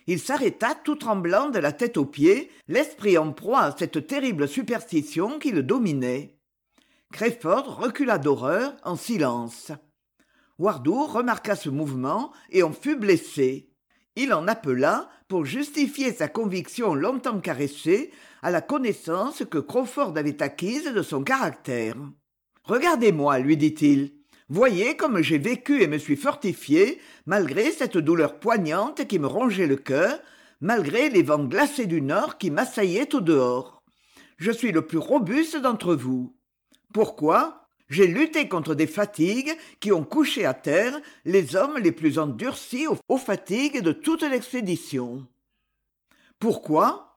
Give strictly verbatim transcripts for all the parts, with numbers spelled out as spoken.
Il s'arrêta tout tremblant de la tête aux pieds, l'esprit en proie à cette terrible superstition qui le dominait. Crayford recula d'horreur, en silence. Wardour remarqua ce mouvement et en fut blessé. Il en appela, pour justifier sa conviction longtemps caressée, à la connaissance que Crawford avait acquise de son caractère. « Regardez-moi, lui dit-il. Voyez comme j'ai vécu et me suis fortifié, malgré cette douleur poignante qui me rongeait le cœur, malgré les vents glacés du nord qui m'assaillaient au dehors. Je suis le plus robuste d'entre vous. Pourquoi ? J'ai lutté contre des fatigues qui ont couché à terre les hommes les plus endurcis aux fatigues de toute l'expédition. Pourquoi ?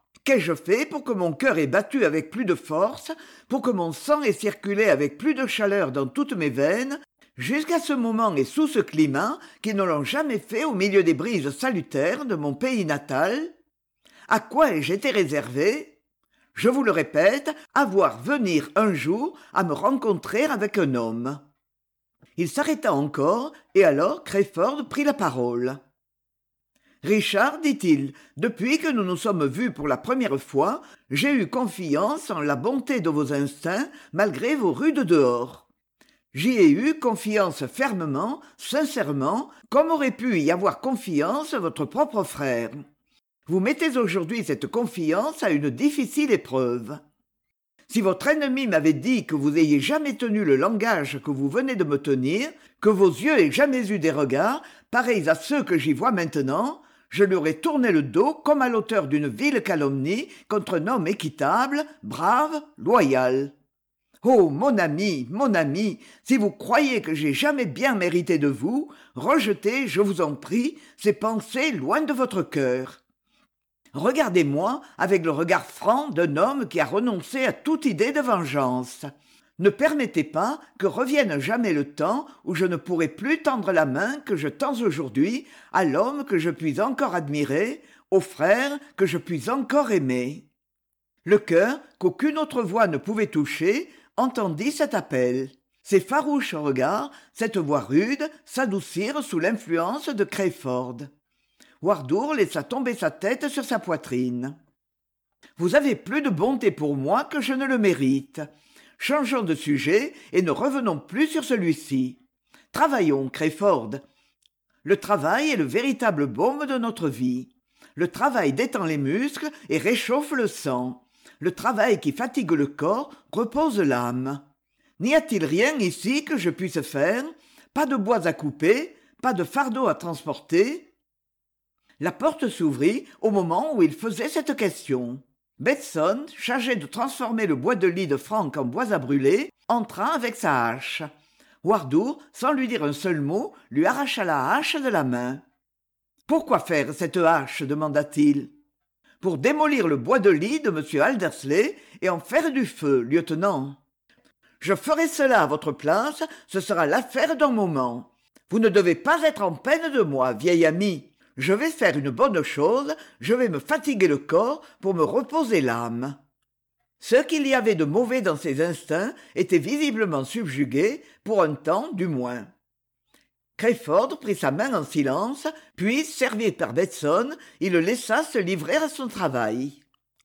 Qu'ai-je fait pour que mon cœur ait battu avec plus de force, pour que mon sang ait circulé avec plus de chaleur dans toutes mes veines, jusqu'à ce moment et sous ce climat qui ne l'ont jamais fait au milieu des brises salutaires de mon pays natal ? À quoi ai-je été réservé ? Je vous le répète, à voir venir un jour à me rencontrer avec un homme. » Il s'arrêta encore, et alors Crayford prit la parole. « Richard, dit-il, depuis que nous nous sommes vus pour la première fois, j'ai eu confiance en la bonté de vos instincts malgré vos rudes dehors. J'y ai eu confiance fermement, sincèrement, comme aurait pu y avoir confiance votre propre frère. Vous mettez aujourd'hui cette confiance à une difficile épreuve. Si votre ennemi m'avait dit que vous ayez jamais tenu le langage que vous venez de me tenir, que vos yeux aient jamais eu des regards pareils à ceux que j'y vois maintenant, je lui aurais tourné le dos comme à l'auteur d'une vile calomnie contre un homme équitable, brave, loyal. Oh, mon ami, mon ami, si vous croyez que j'ai jamais bien mérité de vous, rejetez, je vous en prie, ces pensées loin de votre cœur. Regardez-moi avec le regard franc d'un homme qui a renoncé à toute idée de vengeance. Ne permettez pas que revienne jamais le temps où je ne pourrai plus tendre la main que je tends aujourd'hui à l'homme que je puis encore admirer, au frère que je puis encore aimer. » Le cœur, qu'aucune autre voix ne pouvait toucher, entendit cet appel. Ses farouches regards, cette voix rude, s'adoucirent sous l'influence de Crayford. Wardour laissa tomber sa tête sur sa poitrine. « Vous avez plus de bonté pour moi que je ne le mérite. Changeons de sujet et ne revenons plus sur celui-ci. Travaillons, Crayford. Le travail est le véritable baume de notre vie. Le travail détend les muscles et réchauffe le sang. Le travail qui fatigue le corps repose l'âme. N'y a-t-il rien ici que je puisse faire ? Pas de bois à couper, pas de fardeau à transporter ? » La porte s'ouvrit au moment où il faisait cette question. Betson, chargé de transformer le bois de lit de Frank en bois à brûler, entra avec sa hache. Wardour, sans lui dire un seul mot, lui arracha la hache de la main. « Pourquoi faire cette hache ?» demanda-t-il. « Pour démolir le bois de lit de M. Aldersley et en faire du feu, lieutenant. Je ferai cela à votre place, ce sera l'affaire d'un moment. Vous ne devez pas être en peine de moi, vieil ami. Je vais faire une bonne chose, je vais me fatiguer le corps pour me reposer l'âme. » Ce qu'il y avait de mauvais dans ses instincts était visiblement subjugué, pour un temps du moins. Crayford prit sa main en silence, puis, servi par Betson, il le laissa se livrer à son travail.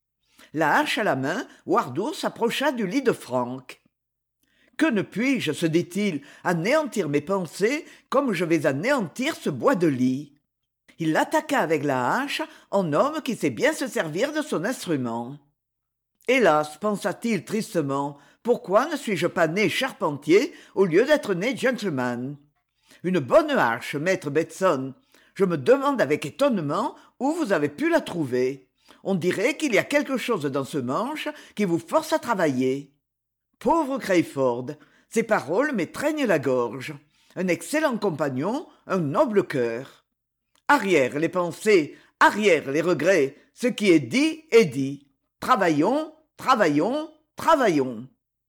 La hache à la main, Wardour s'approcha du lit de Frank. « Que ne puis-je, se dit-il, anéantir mes pensées comme je vais anéantir ce bois de lit ?» Il l'attaqua avec la hache en homme qui sait bien se servir de son instrument. « Hélas, pensa-t-il tristement, pourquoi ne suis-je pas né charpentier au lieu d'être né gentleman ? Une bonne hache, maître Betson. Je me demande avec étonnement où vous avez pu la trouver. On dirait qu'il y a quelque chose dans ce manche qui vous force à travailler. » Pauvre Crayford, ces paroles m'étreignent la gorge. Un excellent compagnon, un noble cœur. Arrière les pensées, arrière les regrets, ce qui est dit est dit. Travaillons, travaillons, travaillons.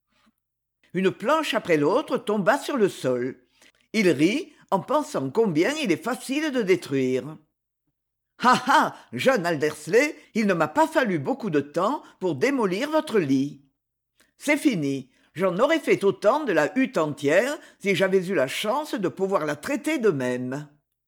Une planche après l'autre tomba sur le sol. Il rit en pensant combien il est facile de détruire. « Ah ah, jeune Aldersley, il ne m'a pas fallu beaucoup de temps pour démolir votre lit. C'est fini, j'en aurais fait autant de la hutte entière si j'avais eu la chance de pouvoir la traiter de même.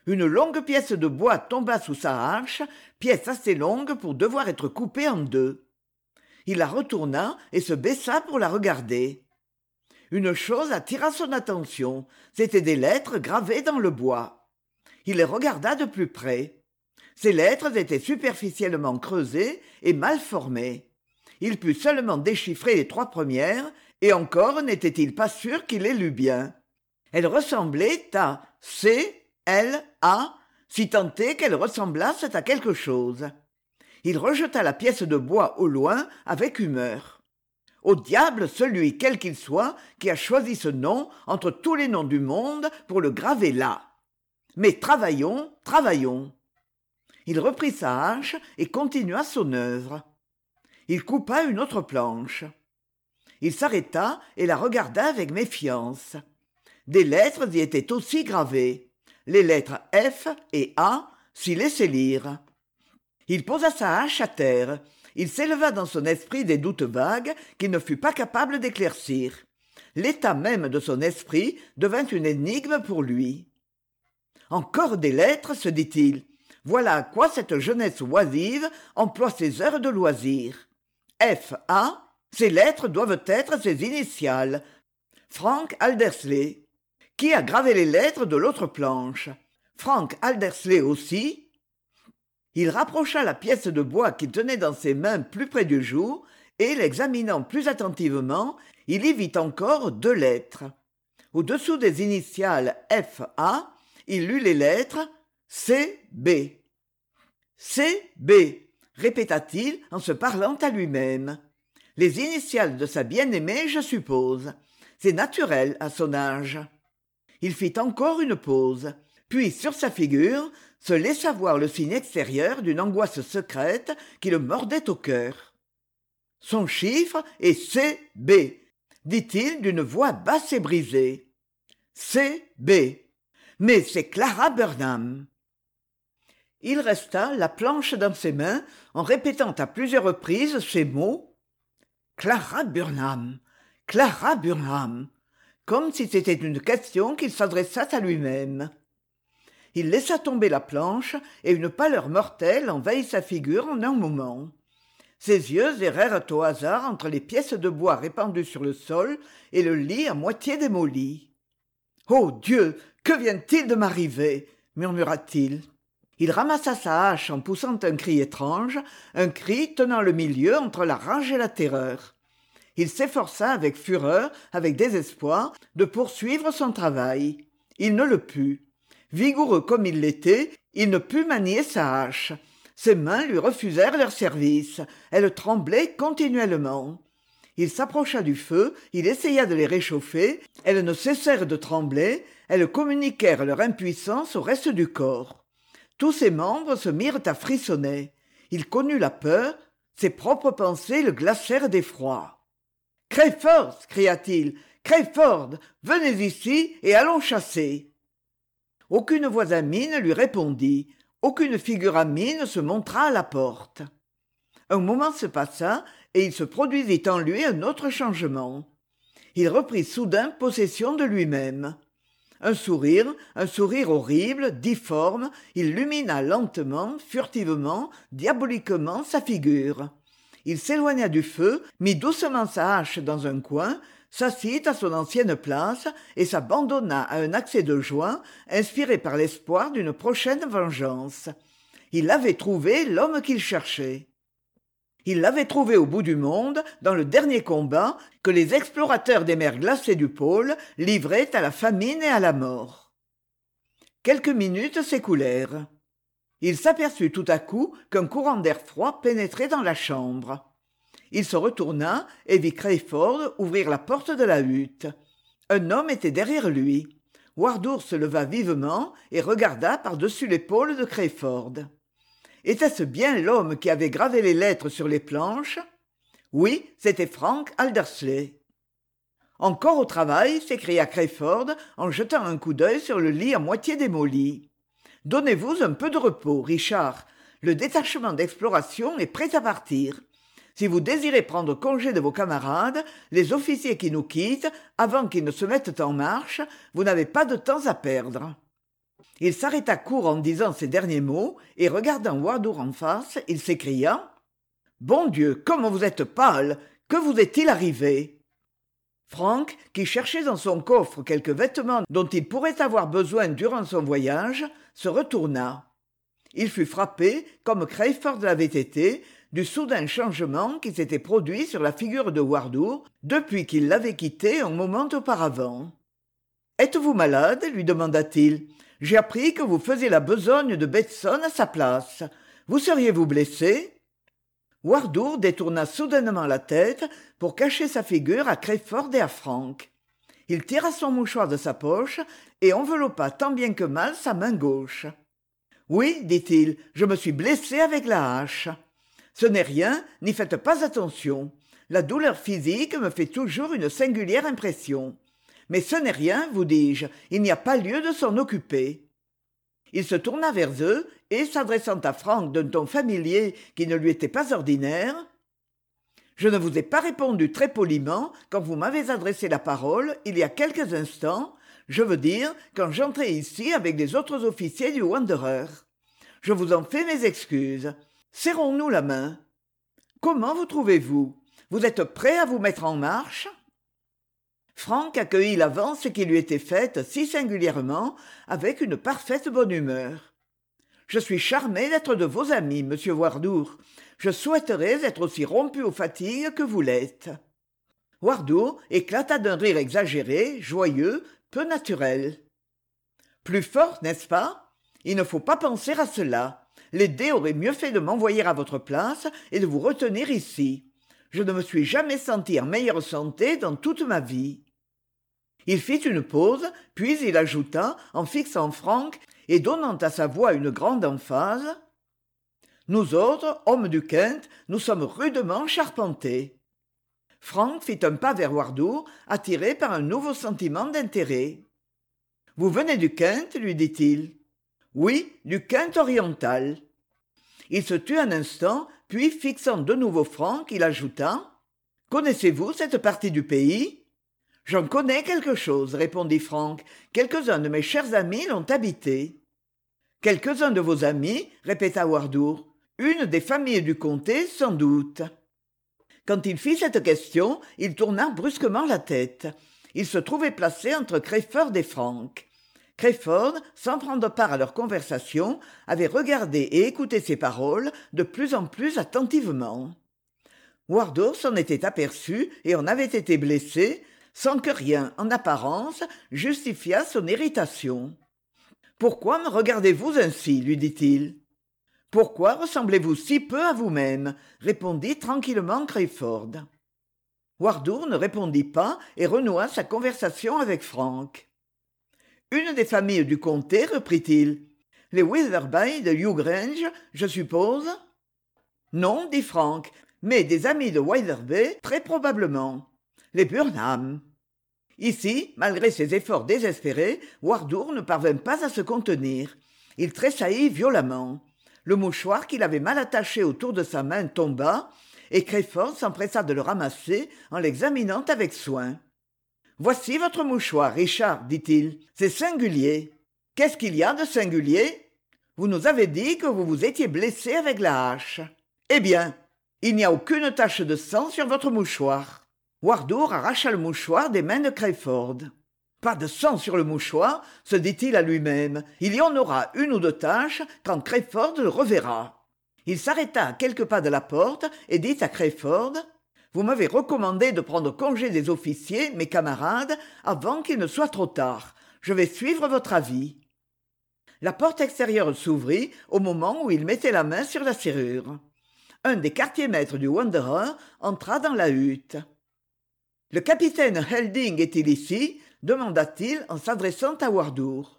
Une longue pièce de bois tomba sous sa hache, pièce assez longue pour devoir être coupée en deux. Il la retourna et se baissa pour la regarder. Une chose attira son attention, c'étaient des lettres gravées dans le bois. Il les regarda de plus près. Ces lettres étaient superficiellement creusées et mal formées. Il put seulement déchiffrer les trois premières, et encore n'était-il pas sûr qu'il les lût bien. Elles ressemblaient à C, L, A, si tant est qu'elles ressemblassent à quelque chose. Il rejeta la pièce de bois au loin avec humeur. Au diable celui, quel qu'il soit, qui a choisi ce nom entre tous les noms du monde pour le graver là. Mais travaillons, travaillons. Il reprit sa hache et continua son œuvre. Il coupa une autre planche. Il s'arrêta et la regarda avec méfiance. Des lettres y étaient aussi gravées. Les lettres F et A s'y laissaient lire. Il posa sa hache à terre. Il s'éleva dans son esprit des doutes vagues qu'il ne fut pas capable d'éclaircir. L'état même de son esprit devint une énigme pour lui. Encore des lettres, se dit-il. Voilà à quoi cette jeunesse oisive emploie ses heures de loisir. F A, ces lettres doivent être ses initiales. Frank Aldersley. Qui a gravé les lettres de l'autre planche? Frank Aldersley aussi? Il rapprocha la pièce de bois qu'il tenait dans ses mains plus près du jour, et, l'examinant plus attentivement, il y vit encore deux lettres. Au-dessous des initiales F A, il lut les lettres C B. C B, répéta-t-il en se parlant à lui-même. Les initiales de sa bien-aimée, je suppose. C'est naturel à son âge. Il fit encore une pause, puis sur sa figure se laissa voir le signe extérieur d'une angoisse secrète qui le mordait au cœur. Son chiffre est C B, dit-il d'une voix basse et brisée. C B. Mais c'est Clara Burnham. Il resta la planche dans ses mains en répétant à plusieurs reprises ces mots. Clara Burnham, Clara Burnham, comme si c'était une question qu'il s'adressât à lui-même. Il laissa tomber la planche et une pâleur mortelle envahit sa figure en un moment. Ses yeux errèrent au hasard entre les pièces de bois répandues sur le sol et le lit à moitié démoli. « Oh Dieu, que vient-il de m'arriver » murmura-t-il. Il ramassa sa hache en poussant un cri étrange, un cri tenant le milieu entre la rage et la terreur. Il s'efforça avec fureur, avec désespoir, de poursuivre son travail. Il ne le put. Vigoureux comme il l'était, il ne put manier sa hache. Ses mains lui refusèrent leur service. Elles tremblaient continuellement. Il s'approcha du feu, il essaya de les réchauffer. Elles ne cessèrent de trembler. Elles communiquèrent leur impuissance au reste du corps. Tous ses membres se mirent à frissonner. Il connut la peur. Ses propres pensées le glacèrent d'effroi. « Crayford !» cria-t-il. « Crayford, venez ici et allons chasser !» Aucune voix amie ne lui répondit. Aucune figure amie ne se montra à la porte. Un moment se passa et il se produisit en lui un autre changement. Il reprit soudain possession de lui-même. Un sourire, un sourire horrible, difforme, illumina lentement, furtivement, diaboliquement sa figure. Il s'éloigna du feu, mit doucement sa hache dans un coin, s'assit à son ancienne place et s'abandonna à un accès de joie inspiré par l'espoir d'une prochaine vengeance. Il avait trouvé l'homme qu'il cherchait. Il l'avait trouvé au bout du monde, dans le dernier combat que les explorateurs des mers glacées du pôle livraient à la famine et à la mort. Quelques minutes s'écoulèrent. Il s'aperçut tout à coup qu'un courant d'air froid pénétrait dans la chambre. Il se retourna et vit Crayford ouvrir la porte de la hutte. Un homme était derrière lui. Wardour se leva vivement et regarda par-dessus l'épaule de Crayford. Était-ce bien l'homme qui avait gravé les lettres sur les planches? Oui, c'était Frank Aldersley. Encore au travail, s'écria Crayford en jetant un coup d'œil sur le lit à moitié démoli. Donnez-vous un peu de repos, Richard. Le détachement d'exploration est prêt à partir. Si vous désirez prendre congé de vos camarades, les officiers qui nous quittent, avant qu'ils ne se mettent en marche, vous n'avez pas de temps à perdre. Il s'arrêta court en disant ces derniers mots, et regardant Wardour en face, il s'écria « Bon Dieu, comme vous êtes pâle! Que vous est-il arrivé ?» Frank, qui cherchait dans son coffre quelques vêtements dont il pourrait avoir besoin durant son voyage, se retourna. Il fut frappé, comme Crayford l'avait été, du soudain changement qui s'était produit sur la figure de Wardour depuis qu'il l'avait quitté un moment auparavant. « Êtes-vous malade ?» lui demanda-t-il. « J'ai appris que vous faisiez la besogne de Bateson à sa place. Vous seriez-vous blessé ?» Wardour détourna soudainement la tête pour cacher sa figure à Crayford et à Frank. Il tira son mouchoir de sa poche et enveloppa tant bien que mal sa main gauche. « Oui, dit-il, je me suis blessé avec la hache. Ce n'est rien, n'y faites pas attention. La douleur physique me fait toujours une singulière impression. Mais ce n'est rien, vous dis-je, il n'y a pas lieu de s'en occuper. » Il se tourna vers eux et, s'adressant à Frank d'un ton familier qui ne lui était pas ordinaire, « Je ne vous ai pas répondu très poliment quand vous m'avez adressé la parole il y a quelques instants, je veux dire quand j'entrais ici avec les autres officiers du Wanderer. Je vous en fais mes excuses. Serrons-nous la main. Comment vous trouvez-vous? Vous êtes prêt à vous mettre en marche ?» Frank accueillit l'avance qui lui était faite si singulièrement avec une parfaite bonne humeur. « Je suis charmé d'être de vos amis, monsieur Wardour. Je souhaiterais être aussi rompu aux fatigues que vous l'êtes. » Wardour éclata d'un rire exagéré, joyeux, peu naturel. « Plus fort, n'est-ce pas? Il ne faut pas penser à cela. Les dés auraient mieux fait de m'envoyer à votre place et de vous retenir ici. Je ne me suis jamais senti en meilleure santé dans toute ma vie. » Il fit une pause, puis il ajouta, en fixant Frank et donnant à sa voix une grande emphase, « Nous autres, hommes du Kent, nous sommes rudement charpentés. » Frank fit un pas vers Wardour, attiré par un nouveau sentiment d'intérêt. « Vous venez du Kent ?» lui dit-il. « Oui, du Kent oriental. » Il se tut un instant, puis fixant de nouveau Frank, il ajouta, « Connaissez-vous cette partie du pays ?» « J'en connais quelque chose, répondit Frank. Quelques-uns de mes chers amis l'ont habité. »« Quelques-uns de vos amis, répéta Wardour. Une des familles du comté, sans doute. » Quand il fit cette question, il tourna brusquement la tête. Il se trouvait placé entre Crayford et Frank. Crayford, sans prendre part à leur conversation, avait regardé et écouté ses paroles de plus en plus attentivement. Wardour s'en était aperçu et en avait été blessé, sans que rien, en apparence, justifiât son irritation. « Pourquoi me regardez-vous ainsi ?» lui dit-il. « Pourquoi ressemblez-vous si peu à vous-même ?» répondit tranquillement Crayford. Wardour ne répondit pas et renoua sa conversation avec Frank. « Une des familles du comté, reprit-il. Les Witherby de Hugh Grange, je suppose ?»« Non, dit Frank, mais des amis de Witherby, très probablement. Les Burnham. » Ici, malgré ses efforts désespérés, Wardour ne parvint pas à se contenir. Il tressaillit violemment. Le mouchoir qu'il avait mal attaché autour de sa main tomba, et Crayford s'empressa de le ramasser en l'examinant avec soin. « Voici votre mouchoir, Richard, dit-il. C'est singulier. Qu'est-ce qu'il y a de singulier? Vous nous avez dit que vous vous étiez blessé avec la hache. Eh bien, il n'y a aucune tache de sang sur votre mouchoir. » Wardour arracha le mouchoir des mains de Crayford. « Pas de sang sur le mouchoir, se dit-il à lui-même. Il y en aura une ou deux taches quand Crayford le reverra. » Il s'arrêta à quelques pas de la porte et dit à Crayford, « Vous m'avez recommandé de prendre congé des officiers, mes camarades, avant qu'il ne soit trop tard. Je vais suivre votre avis. » La porte extérieure s'ouvrit au moment où il mettait la main sur la serrure. Un des quartiers-maîtres du Wanderer entra dans la hutte. « Le capitaine Helding est-il ici ?» demanda-t-il en s'adressant à Wardour.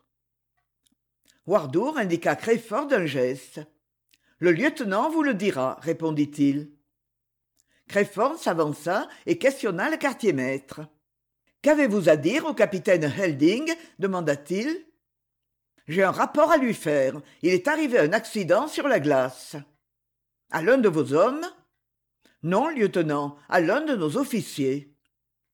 Wardour indiqua Crayford d'un geste. « Le lieutenant vous le dira, répondit-il. Crayford s'avança et questionna le quartier-maître. « Qu'avez-vous à dire au capitaine Helding ?» demanda-t-il. « J'ai un rapport à lui faire. Il est arrivé un accident sur la glace. »« À l'un de vos hommes ?»« Non, lieutenant, à l'un de nos officiers. »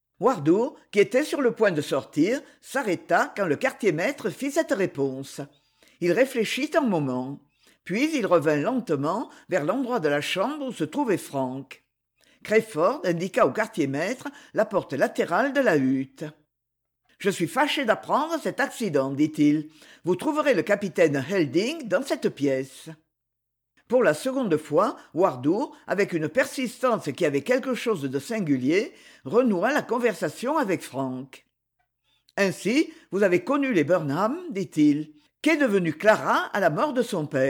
Wardour, qui était sur le point de sortir, s'arrêta quand le quartier-maître fit cette réponse. Il réfléchit un moment, puis il revint lentement vers l'endroit de la chambre où se trouvait Frank. Crayford indiqua au quartier-maître la porte latérale de la hutte. « Je suis fâché d'apprendre cet accident, dit-il. Vous trouverez le capitaine Helding dans cette pièce. » Pour la seconde fois, Wardour, avec une persistance qui avait quelque chose de singulier, renoua la conversation avec Frank. « Ainsi, vous avez connu les Burnham, dit-il. Qu'est devenue Clara à la mort de son père ?»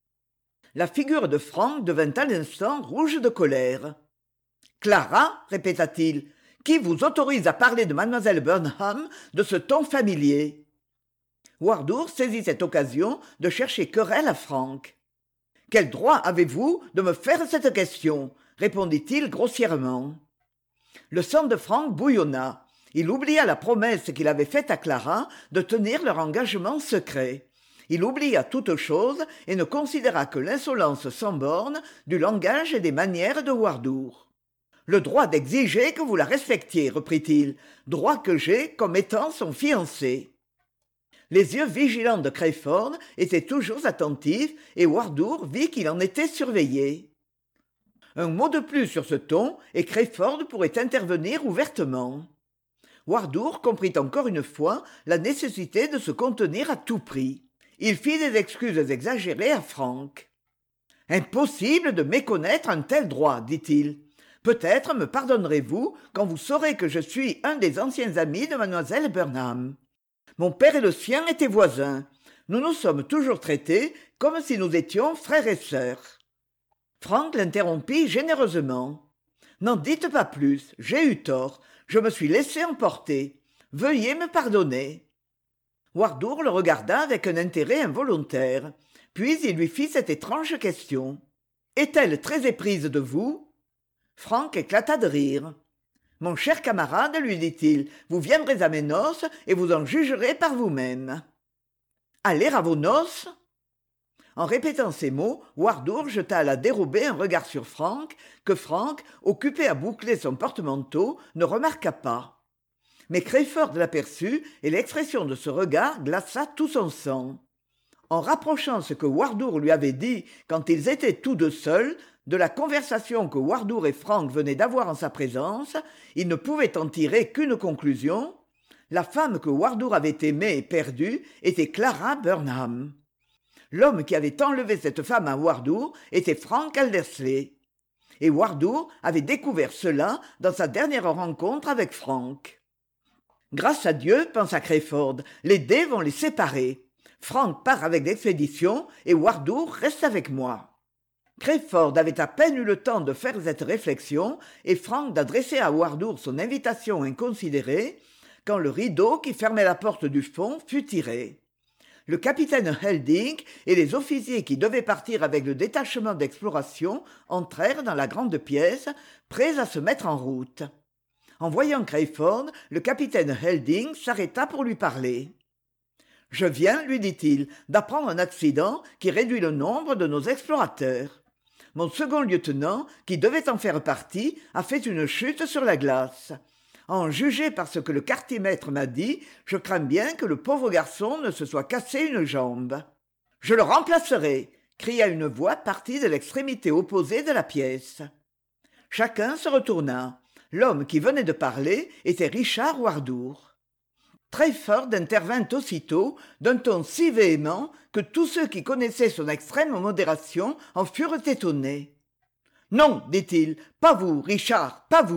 La figure de Frank devint à l'instant rouge de colère. « Clara » répéta-t-il. « Qui vous autorise à parler de mademoiselle Burnham de ce ton familier ?» Wardour saisit cette occasion de chercher querelle à Frank. « Quel droit avez-vous de me faire cette question ?» répondit-il grossièrement. Le sang de Frank bouillonna. Il oublia la promesse qu'il avait faite à Clara de tenir leur engagement secret. Il oublia toute chose et ne considéra que l'insolence sans borne du langage et des manières de Wardour. « Le droit d'exiger que vous la respectiez, reprit-il, droit que j'ai comme étant son fiancé. » Les yeux vigilants de Crayford étaient toujours attentifs et Wardour vit qu'il en était surveillé. Un mot de plus sur ce ton et Crayford pourrait intervenir ouvertement. Wardour comprit encore une fois la nécessité de se contenir à tout prix. Il fit des excuses exagérées à Frank. « Impossible de méconnaître un tel droit, dit-il. Peut-être me pardonnerez-vous quand vous saurez que je suis un des anciens amis de mademoiselle Burnham. Mon père et le sien étaient voisins. Nous nous sommes toujours traités comme si nous étions frères et sœurs. » Frank l'interrompit généreusement. « N'en dites pas plus, j'ai eu tort, je me suis laissé emporter. Veuillez me pardonner. » Wardour le regarda avec un intérêt involontaire, puis il lui fit cette étrange question. « Est-elle très éprise de vous ?» Frank éclata de rire. « Mon cher camarade, lui dit-il, vous viendrez à mes noces et vous en jugerez par vous-même. »« Aller à vos noces ?» En répétant ces mots, Wardour jeta à la dérobée un regard sur Frank, que Frank, occupé à boucler son porte-manteau, ne remarqua pas. Mais Crayford l'aperçut et l'expression de ce regard glaça tout son sang. En rapprochant ce que Wardour lui avait dit quand ils étaient tous deux seuls, de la conversation que Wardour et Frank venaient d'avoir en sa présence, il ne pouvait en tirer qu'une conclusion. La femme que Wardour avait aimée et perdue était Clara Burnham. L'homme qui avait enlevé cette femme à Wardour était Frank Aldersley. Et Wardour avait découvert cela dans sa dernière rencontre avec Frank. « Grâce à Dieu, pensa Crayford, les dés vont les séparer. Frank part avec l'expédition et Wardour reste avec moi. » Crayford avait à peine eu le temps de faire cette réflexion et Frank d'adresser à Wardour son invitation inconsidérée, quand le rideau qui fermait la porte du fond fut tiré. Le capitaine Helding et les officiers qui devaient partir avec le détachement d'exploration entrèrent dans la grande pièce, prêts à se mettre en route. En voyant Crayford, le capitaine Helding s'arrêta pour lui parler. « Je viens, lui dit-il, d'apprendre un accident qui réduit le nombre de nos explorateurs. Mon second lieutenant, qui devait en faire partie, a fait une chute sur la glace. À en juger par ce que le quartier-maître m'a dit, je crains bien que le pauvre garçon ne se soit cassé une jambe. »« Je le remplacerai !» cria une voix partie de l'extrémité opposée de la pièce. Chacun se retourna. L'homme qui venait de parler était Richard Wardour. Trayford intervint aussitôt d'un ton si véhément que tous ceux qui connaissaient son extrême modération en furent étonnés. « Non, dit-il, pas vous, Richard, pas vous. »«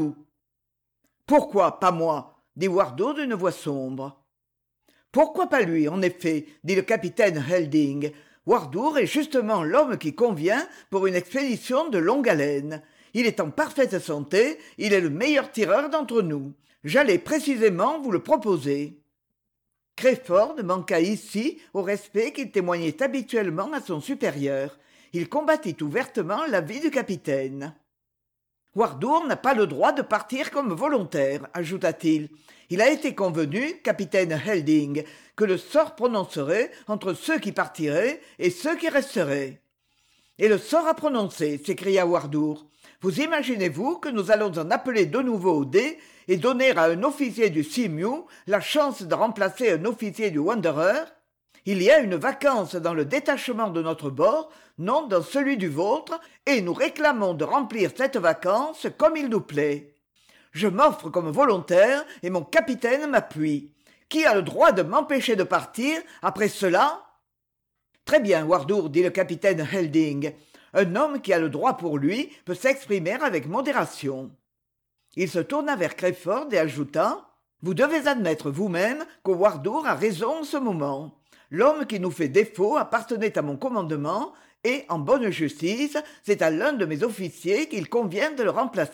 Pourquoi pas moi ?» dit Wardour d'une voix sombre. « Pourquoi pas lui, en effet ?» dit le capitaine Helding. « Wardour est justement l'homme qui convient pour une expédition de longue haleine. Il est en parfaite santé, il est le meilleur tireur d'entre nous. J'allais précisément vous le proposer. » Crayford manqua ici au respect qu'il témoignait habituellement à son supérieur. Il combattit ouvertement l'avis du capitaine. « Wardour n'a pas le droit de partir comme volontaire, ajouta-t-il. Il a été convenu, capitaine Helding, que le sort prononcerait entre ceux qui partiraient et ceux qui resteraient. »« Et le sort a prononcé, s'écria Wardour. Vous imaginez-vous que nous allons en appeler de nouveau au dé et donner à un officier du Sea Mew la chance de remplacer un officier du Wanderer ? Il y a une vacance dans le détachement de notre bord, non dans celui du vôtre, et nous réclamons de remplir cette vacance comme il nous plaît. Je m'offre comme volontaire et mon capitaine m'appuie. Qui a le droit de m'empêcher de partir après cela ? Très bien, Wardour, dit le capitaine Helding. Un homme qui a le droit pour lui peut s'exprimer avec modération. Il se tourna vers Crayford et ajouta « Vous devez admettre vous-même que Wardour a raison en ce moment. L'homme qui nous fait défaut appartenait à mon commandement et, en bonne justice, c'est à l'un de mes officiers qu'il convient de le remplacer. »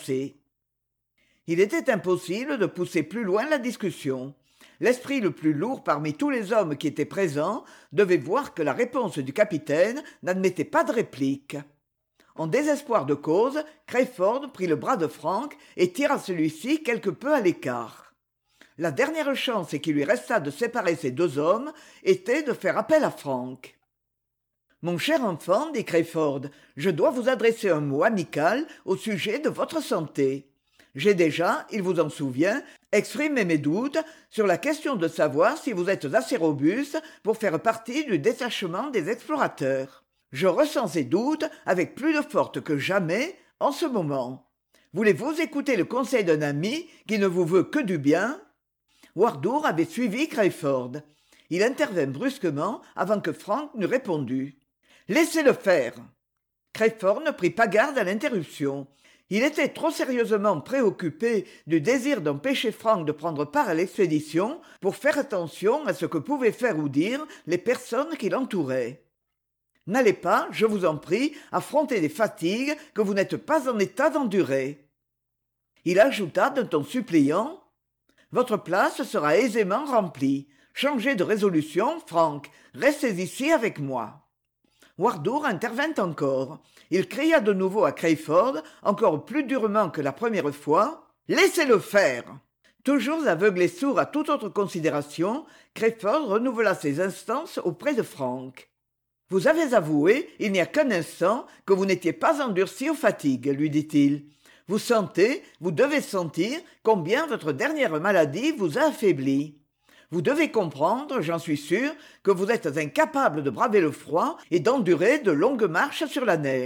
Il était impossible de pousser plus loin la discussion. L'esprit le plus lourd parmi tous les hommes qui étaient présents devait voir que la réponse du capitaine n'admettait pas de réplique. En désespoir de cause, Crayford prit le bras de Frank et tira celui-ci quelque peu à l'écart. La dernière chance qui lui resta de séparer ces deux hommes était de faire appel à Frank. « Mon cher enfant, dit Crayford, je dois vous adresser un mot amical au sujet de votre santé. J'ai déjà, il vous en souvient, exprimé mes doutes sur la question de savoir si vous êtes assez robuste pour faire partie du détachement des explorateurs. Je ressens ces doutes avec plus de force que jamais en ce moment. Voulez-vous écouter le conseil d'un ami qui ne vous veut que du bien ?» Wardour avait suivi Crayford. Il intervint brusquement avant que Frank n'eût répondu. « Laissez-le faire !» Crayford ne prit pas garde à l'interruption. Il était trop sérieusement préoccupé du désir d'empêcher Frank de prendre part à l'expédition pour faire attention à ce que pouvaient faire ou dire les personnes qui l'entouraient. « N'allez pas, je vous en prie, affronter des fatigues que vous n'êtes pas en état d'endurer. » Il ajouta d'un ton suppliant « Votre place sera aisément remplie. Changez de résolution, Frank. Restez ici avec moi. » Wardour intervint encore. Il cria de nouveau à Crayford, encore plus durement que la première fois, « Laissez-le faire !» Toujours aveugle et sourd à toute autre considération, Crayford renouvela ses instances auprès de Frank. « Vous avez avoué, il n'y a qu'un instant, que vous n'étiez pas endurci aux fatigues, lui dit-il. Vous sentez, vous devez sentir combien votre dernière maladie vous a affaibli. Vous devez comprendre, j'en suis sûr, que vous êtes incapable de braver le froid et d'endurer de longues marches sur la neige. »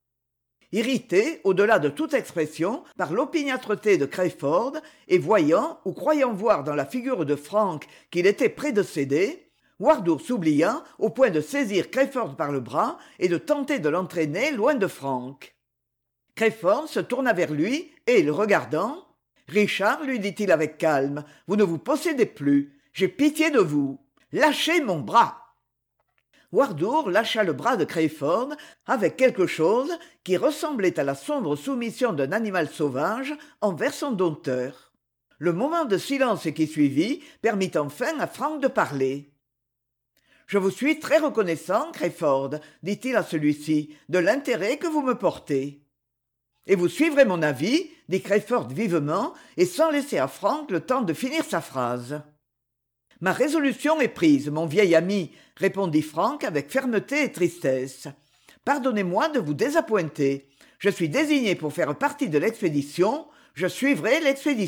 Irrité, au-delà de toute expression, par l'opiniâtreté de Crayford, et voyant, ou croyant voir dans la figure de Frank qu'il était près de céder, Wardour s'oublia au point de saisir Crayford par le bras et de tenter de l'entraîner loin de Frank. Crayford se tourna vers lui et, le regardant, « Richard, lui dit-il avec calme, vous ne vous possédez plus. J'ai pitié de vous. Lâchez mon bras. » Wardour lâcha le bras de Crayford avec quelque chose qui ressemblait à la sombre soumission d'un animal sauvage envers son dompteur. Le moment de silence qui suivit permit enfin à Frank de parler. « Je vous suis très reconnaissant, Crayford, dit-il à celui-ci, de l'intérêt que vous me portez. » « Et vous suivrez mon avis, dit Crayford vivement, et sans laisser à Frank le temps de finir sa phrase. « Ma résolution est prise, mon vieil ami, répondit Frank avec fermeté et tristesse. Pardonnez-moi de vous désappointer. Je suis désigné pour faire partie de l'expédition, je suivrai l'expédition. »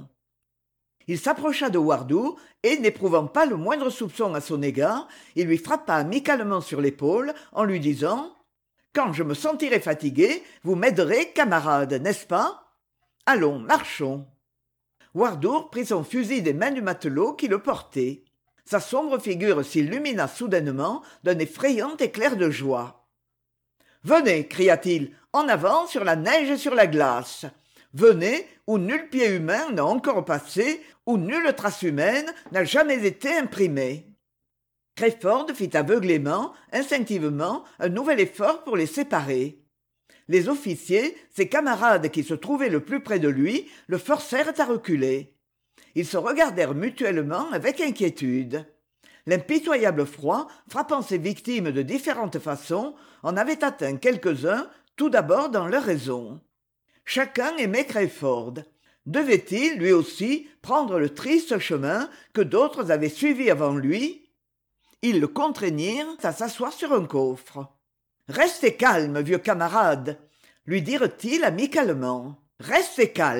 Il s'approcha de Wardour et, n'éprouvant pas le moindre soupçon à son égard, il lui frappa amicalement sur l'épaule en lui disant « Quand je me sentirai fatigué, vous m'aiderez, camarade, n'est-ce pas ? Allons, marchons. » Wardour prit son fusil des mains du matelot qui le portait. Sa sombre figure s'illumina soudainement d'un effrayant éclair de joie. « Venez, cria-t-il, en avant sur la neige et sur la glace. Venez, où nul pied humain n'a encore passé, où nulle trace humaine n'a jamais été imprimée. » Crayford fit aveuglément, instinctivement, un nouvel effort pour les séparer. Les officiers, ses camarades qui se trouvaient le plus près de lui, le forcèrent à reculer. Ils se regardèrent mutuellement avec inquiétude. L'impitoyable froid, frappant ses victimes de différentes façons, en avait atteint quelques-uns, tout d'abord dans leur raison. Chacun aimait Crayford. Devait-il, lui aussi, prendre le triste chemin que d'autres avaient suivi avant lui ? Ils le contraignirent à s'asseoir sur un coffre. « Restez calme, vieux camarade !» lui dirent-ils amicalement. « Restez calme !»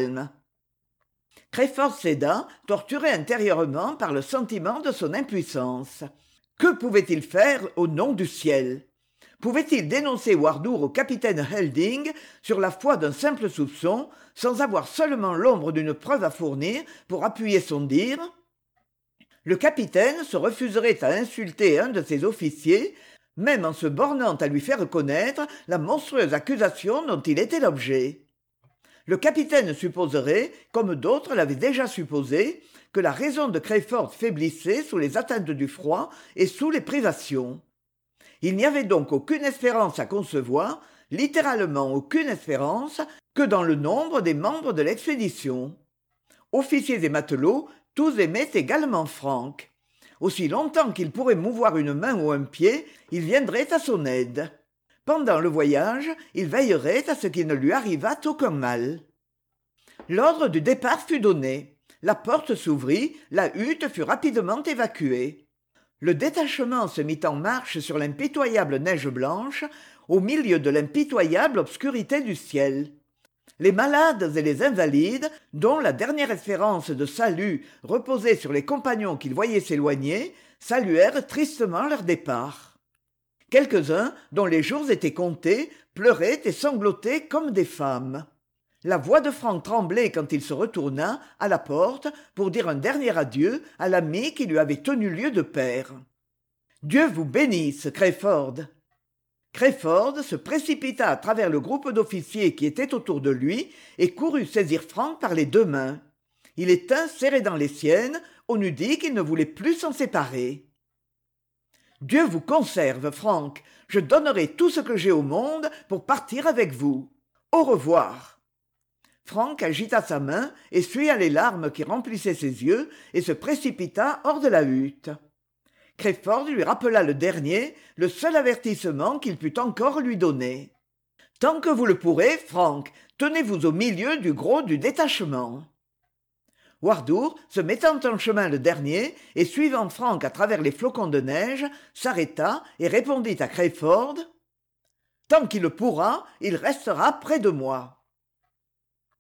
Crayford céda, torturé intérieurement par le sentiment de son impuissance. Que pouvait-il faire au nom du ciel? Pouvait-il dénoncer Wardour au capitaine Helding sur la foi d'un simple soupçon, sans avoir seulement l'ombre d'une preuve à fournir pour appuyer son dire? Le capitaine se refuserait à insulter un de ses officiers, même en se bornant à lui faire connaître la monstrueuse accusation dont il était l'objet. Le capitaine supposerait, comme d'autres l'avaient déjà supposé, que la raison de Crayford faiblissait sous les atteintes du froid et sous les privations. Il n'y avait donc aucune espérance à concevoir, littéralement aucune espérance, que dans le nombre des membres de l'expédition. Officiers et matelots, tous aimaient également Frank. Aussi longtemps qu'il pourrait mouvoir une main ou un pied, il viendrait à son aide. Pendant le voyage, il veillerait à ce qu'il ne lui arrivât aucun mal. L'ordre du départ fut donné. La porte s'ouvrit, la hutte fut rapidement évacuée. Le détachement se mit en marche sur l'impitoyable neige blanche, au milieu de l'impitoyable obscurité du ciel. Les malades et les invalides, dont la dernière espérance de salut reposait sur les compagnons qu'ils voyaient s'éloigner, saluèrent tristement leur départ. Quelques-uns, dont les jours étaient comptés, pleuraient et sanglotaient comme des femmes. La voix de Frank tremblait quand il se retourna, à la porte, pour dire un dernier adieu à l'ami qui lui avait tenu lieu de père. « Dieu vous bénisse, Crayford !» Crayford se précipita à travers le groupe d'officiers qui étaient autour de lui et courut saisir Frank par les deux mains. Il les tint serrés dans les siennes, on eût dit qu'il ne voulait plus s'en séparer. « Dieu vous conserve, Frank. Je donnerai tout ce que j'ai au monde pour partir avec vous. Au revoir. » Frank agita sa main, essuya les larmes qui remplissaient ses yeux et se précipita hors de la hutte. Crayford lui rappela le dernier, le seul avertissement qu'il put encore lui donner. « Tant que vous le pourrez, Frank, tenez-vous au milieu du gros du détachement. » Wardour, se mettant en chemin le dernier et suivant Frank à travers les flocons de neige, s'arrêta et répondit à Crayford : « Tant qu'il le pourra, il restera près de moi. »